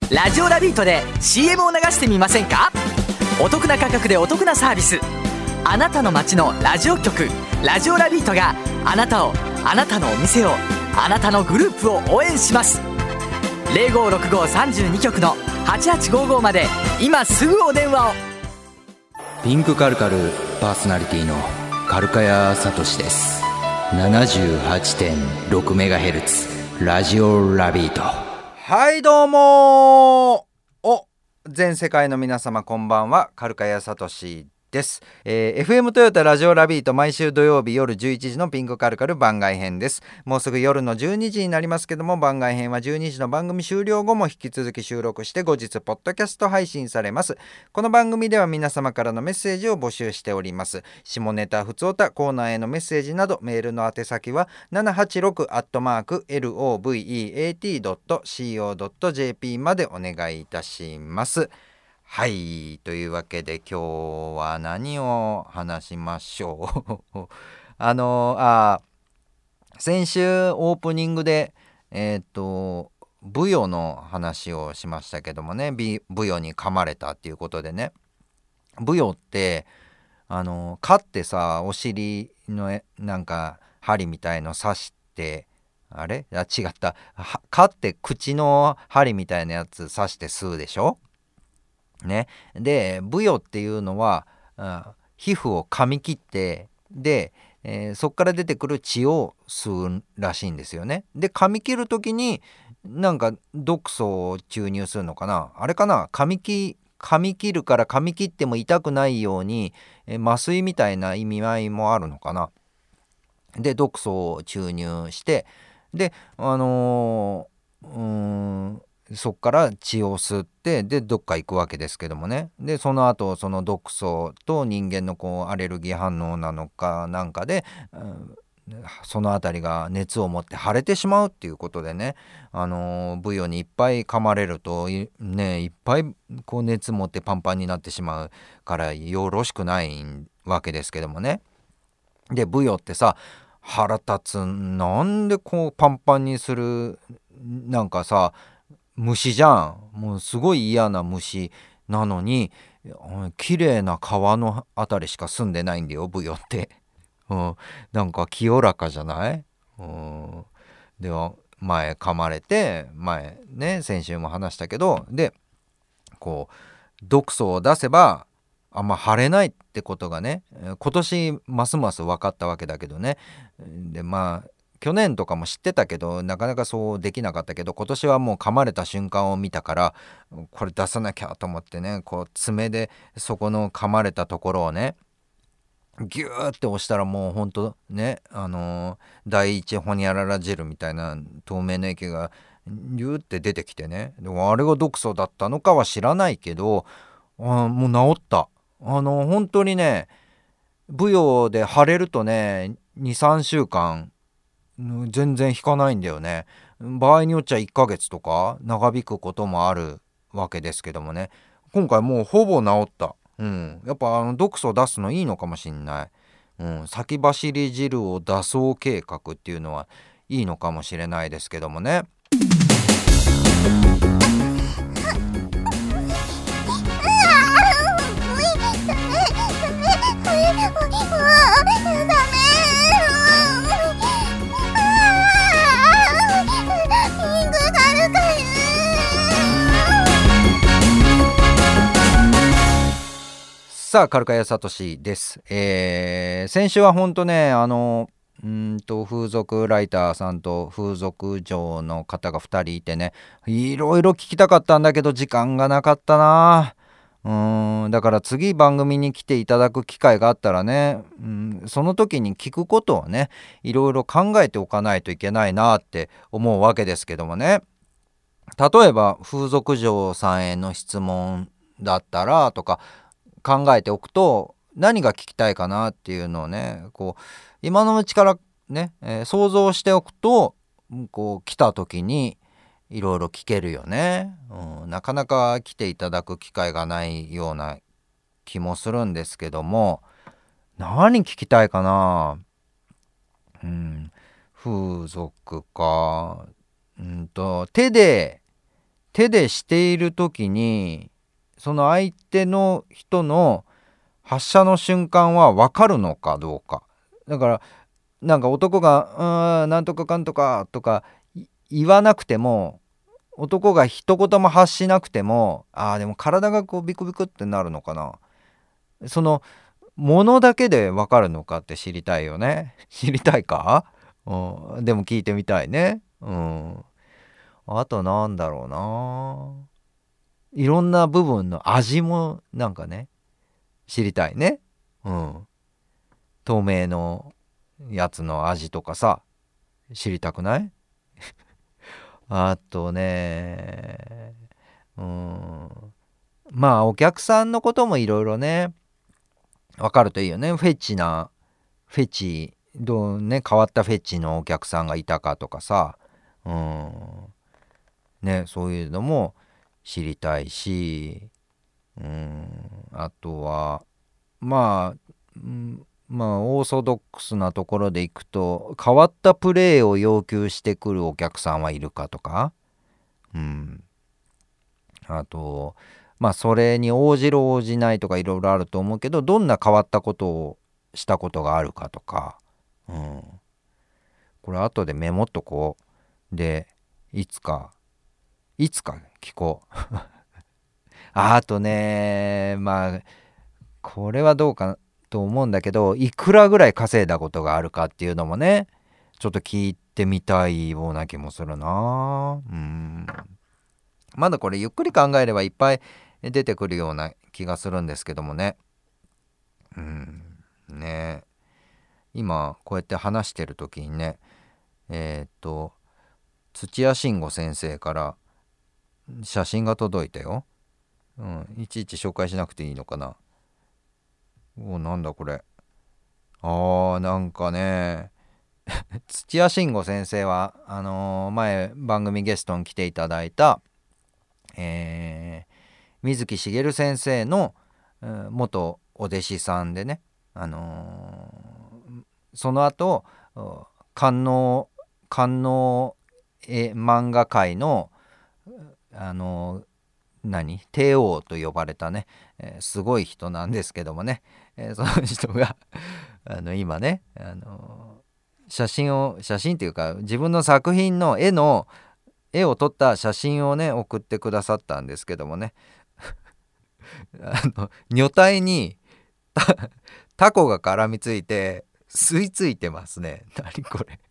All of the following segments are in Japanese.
ラジオラビートで CM を流してみませんか？お得な価格でお得なサービス。あなたの街のラジオ局ラジオラビートがあなたを、あなたのお店を、あなたのグループを応援します。056532局の8855まで今すぐお電話を。 ピンクカルカルパーソナリティのカルカヤサトシです。 78.6MHz ラジオラビート。 はいどうも全世界の皆様こんばんは、カルカヤサトシです。FM トヨタラジオラビート、毎週土曜日夜11時のピンクカルカル番外編です。もうすぐ夜の12時になりますけども、番外編は12時の番組終了後も引き続き収録して後日ポッドキャスト配信されます。この番組では皆様からのメッセージを募集しております。下ネタ、ふつおた、コーナーへのメッセージなどメールの宛先は 786@loveat.co.jp までお願いいたします。はい、というわけで今日は何を話しましょう先週オープニングでブヨの話をしましたけどもね、ブヨに噛まれたっていうことでね、ブヨって蚊ってさ、お尻のなんか針みたいの刺して、違った蚊って口の針みたいなやつ刺して吸うでしょね。でブヨっていうのは皮膚を噛み切ってで、そっから出てくる血を吸うらしいんですよね。で噛み切る時になんか毒素を注入するのかな、あれかな、噛み切るから噛み切っても痛くないように麻酔みたいな意味合いもあるのかな。で毒素を注入してでそっから血を吸ってでどっか行くわけですけどもね。でその後その毒素と人間のアレルギー反応なのかなんかで、そのあたりが熱を持って腫れてしまうっていうことでね、ブヨにいっぱい噛まれるとね、いっぱい熱持ってパンパンになってしまうからよろしくないわけですけどもね。でブヨってさ、腹立つ、なんでパンパンにする、なんかさ虫じゃん。もうすごい嫌な虫なのに綺麗な川のあたりしか住んでないんだよ、ブヨって、なんか清らかじゃない、では前噛まれて、前ね先週も話したけど、で毒素を出せばあんま腫れないってことがね、今年ますます分かったわけだけどね。で去年とかも知ってたけどなかなかそうできなかったけど、今年はもう噛まれた瞬間を見たからこれ出さなきゃと思ってね、爪でそこの噛まれたところをねギューって押したらもうほんとね、第一ホニャララ汁みたいな透明な液がギューって出てきてね。でもあれが毒素だったのかは知らないけどもう治った。本当にね、ブヨで腫れるとね 2,3 週間全然引かないんだよね。場合によっちゃ1ヶ月とか長引くこともあるわけですけどもね、今回もうほぼ治った。やっぱ毒素出すのいいのかもしんない。先走り汁を出そう計画っていうのはいいのかもしれないですけどもね。さあカルカヤサトシです。先週はほんとね風俗ライターさんと風俗嬢の方が2人いてね、いろいろ聞きたかったんだけど時間がなかったな。だから次番組に来ていただく機会があったらね、その時に聞くことをねいろいろ考えておかないといけないなって思うわけですけどもね。例えば風俗嬢さんへの質問だったらとか考えておくと何が聞きたいかなっていうのをね今のうちからね、想像しておくと来た時にいろいろ聞けるよね。なかなか来ていただく機会がないような気もするんですけども、何聞きたいかな。風俗か。手で手でしている時にその相手の人の発射の瞬間は分かるのかどうか。だからなんか男がなんとかかんとかとか言わなくても、男が一言も発しなくても、でも体がこうビクビクってなるのかな。そのものだけで分かるのかって知りたいよね。知りたいか？でも聞いてみたいね。あとなんだろうな。いろんな部分の味もなんかね知りたいね。透明のやつの味とかさ、知りたくない？あとね、まあお客さんのこともいろいろね分かるといいよね。フェチね、変わったフェチのお客さんがいたかとかさ、ね、そういうのも知りたいし、あとはまあ、オーソドックスなところでいくと、変わったプレーを要求してくるお客さんはいるかとか、あとそれに応じる応じないとかいろいろあると思うけど、どんな変わったことをしたことがあるかとか、これ後でメモっとこう。でいつか聞こう。あとね、これはどうかと思うんだけど、いくらぐらい稼いだことがあるかっていうのもね、ちょっと聞いてみたいような気もするな。まだこれゆっくり考えればいっぱい出てくるような気がするんですけどもね。ね、今こうやって話してる時にね、土屋慎吾先生から写真が届いたよ。いちいち紹介しなくていいのかな。なんだこれ。なんかね土屋慎吾先生は前番組ゲストに来ていただいた、水木しげる先生の、元お弟子さんでね、その後官能漫画界の帝王と呼ばれたね、すごい人なんですけどもね、その人が今ね写真っていうか自分の作品の絵を撮った写真をね送ってくださったんですけどもね女体にタコが絡みついて吸い付いてますね。何これ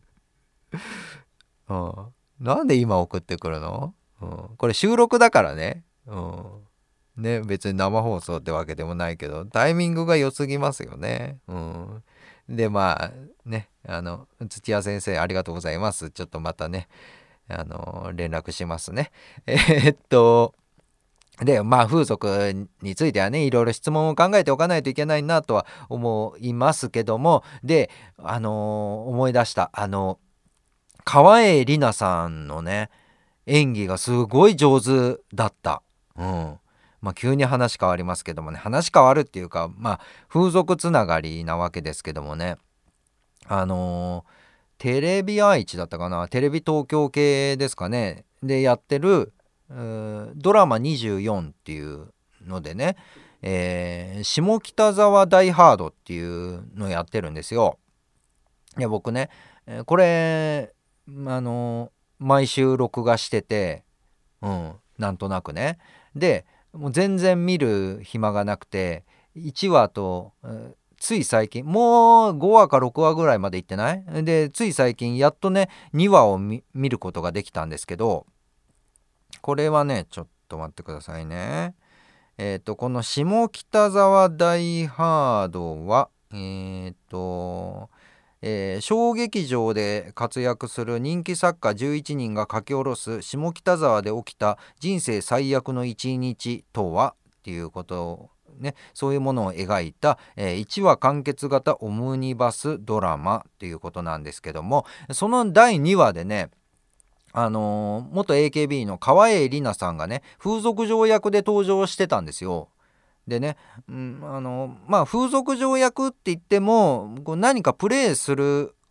なんで今送ってくるの？これ収録だからね。ね、別に生放送ってわけでもないけど、タイミングが良すぎますよね。でね、土屋先生ありがとうございます。ちょっとまたね連絡しますね。で風俗についてはねいろいろ質問を考えておかないといけないなとは思いますけども、で思い出した川栄李奈さんのね演技がすごい上手だった。急に話変わりますけどもね、話変わるっていうか風俗つながりなわけですけどもね、テレビ愛知だったかな、テレビ東京系ですかねでやってるドラマ24っていうのでね、下北沢ダイハードっていうのやってるんですよ。いや僕ねこれ毎週録画してて、なんとなくね、でもう全然見る暇がなくて1話と、つい最近もう5話か6話ぐらいまで行ってないで、つい最近やっとね2話を見ることができたんですけど、これはねちょっと待ってくださいね。この下北沢大ハードは小劇場で活躍する人気作家11人が書き下ろす下北沢で起きた人生最悪の一日とはっていうことをね、そういうものを描いた、1話完結型オムニバスドラマっていうことなんですけども、その第2話でね元 AKB の川栄李奈さんがね風俗嬢役で登場してたんですよ。でね、風俗嬢役って言っても何かプレイする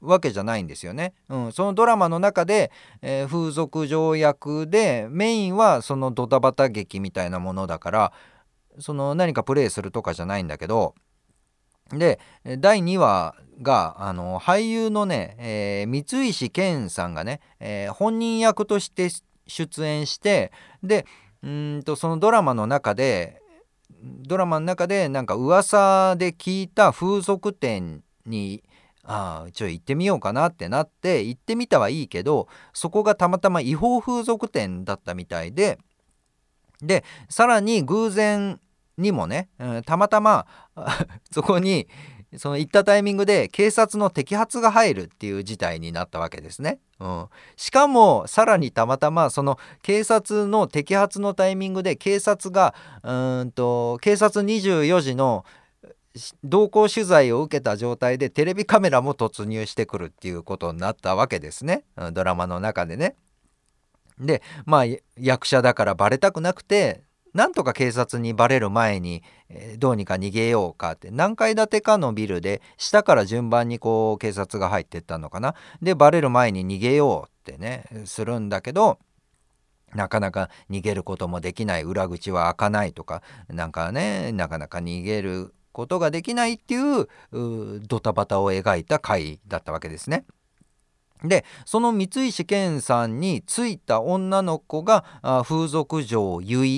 わけじゃないんですよね。そのドラマの中で、風俗嬢役でメインはそのドタバタ劇みたいなものだから、その何かプレイするとかじゃないんだけど、で第2話が俳優のね、三石健さんがね、本人役として出演して、でそのドラマの中でなんか噂で聞いた風俗店に一応行ってみようかなってなって行ってみたはいいけど、そこがたまたま違法風俗店だったみたいで、さらに偶然にもね、たまたまそこにその行ったタイミングで警察の摘発が入るっていう事態になったわけですね。しかもさらにたまたまその警察の摘発のタイミングで警察が警察24時の同行取材を受けた状態でテレビカメラも突入してくるっていうことになったわけですね、ドラマの中でね。で役者だからバレたくなくて、なんとか警察にバレる前に、どうにか逃げようかって、何階建てかのビルで下から順番にこう警察が入っていったのかな。でバレる前に逃げようってねするんだけど、なかなか逃げることもできない、裏口は開かないとか、なかなか逃げることができないっていうドタバタを描いた回だったわけですね。でその三石健さんについた女の子が風俗嬢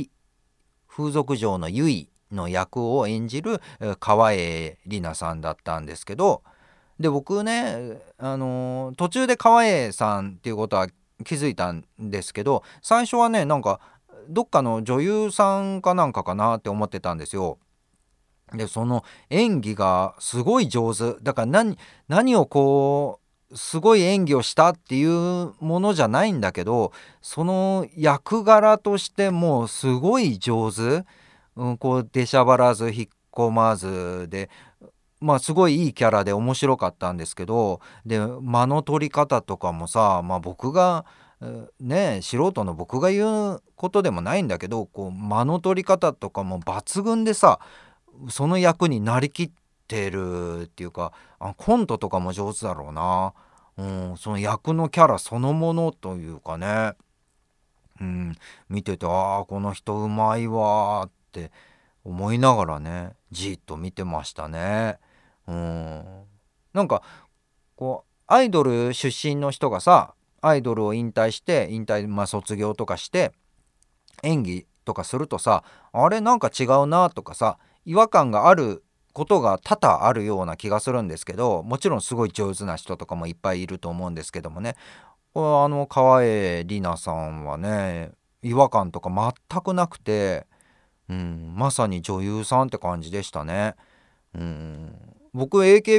のゆいの役を演じる川栄李奈さんだったんですけど、で僕ね、途中で川栄さんっていうことは気づいたんですけど、最初はねなんかどっかの女優さんかなんかかなって思ってたんですよ。でその演技がすごい上手だから、何をこうすごい演技をしたっていうものじゃないんだけど、その役柄としてもうすごい上手、こう出しゃばらず引っ込まずで、すごいいいキャラで面白かったんですけど、で間の取り方とかもさ、僕が素人の僕が言うことでもないんだけど、こう間の取り方とかも抜群でさ、その役になりきってるっていうか、コントとかも上手だろうな、その役のキャラそのものというかね、見ててこの人うまいわって思いながらねじっと見てましたね。なんかこうアイドル出身の人がさ、アイドルを引退卒業とかして演技とかするとさ、あれなんか違うなとかさ、違和感があることが多々あるような気がするんですけど、もちろんすごい上手な人とかもいっぱいいると思うんですけどもね、川栄李奈さんはね違和感とか全くなくて、まさに女優さんって感じでしたね。僕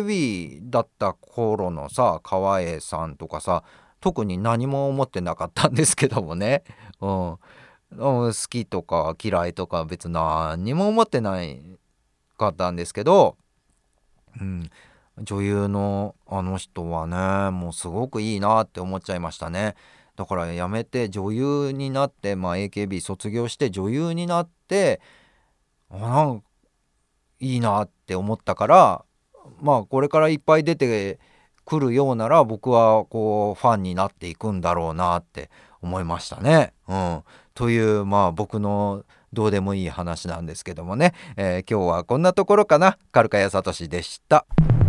AKB だった頃のさ川栄さんとかさ、特に何も思ってなかったんですけどもね、好きとか嫌いとか別に何にも思ってないかったんですけど、女優のあの人はねもうすごくいいなって思っちゃいましたね。だからやめて女優になって、AKB 卒業して女優になってなんかいいなって思ったから、これからいっぱい出てくるようなら僕はこうファンになっていくんだろうなって思いましたね。という僕のどうでもいい話なんですけどもね、今日はこんなところかな。カルカヤサトシでした。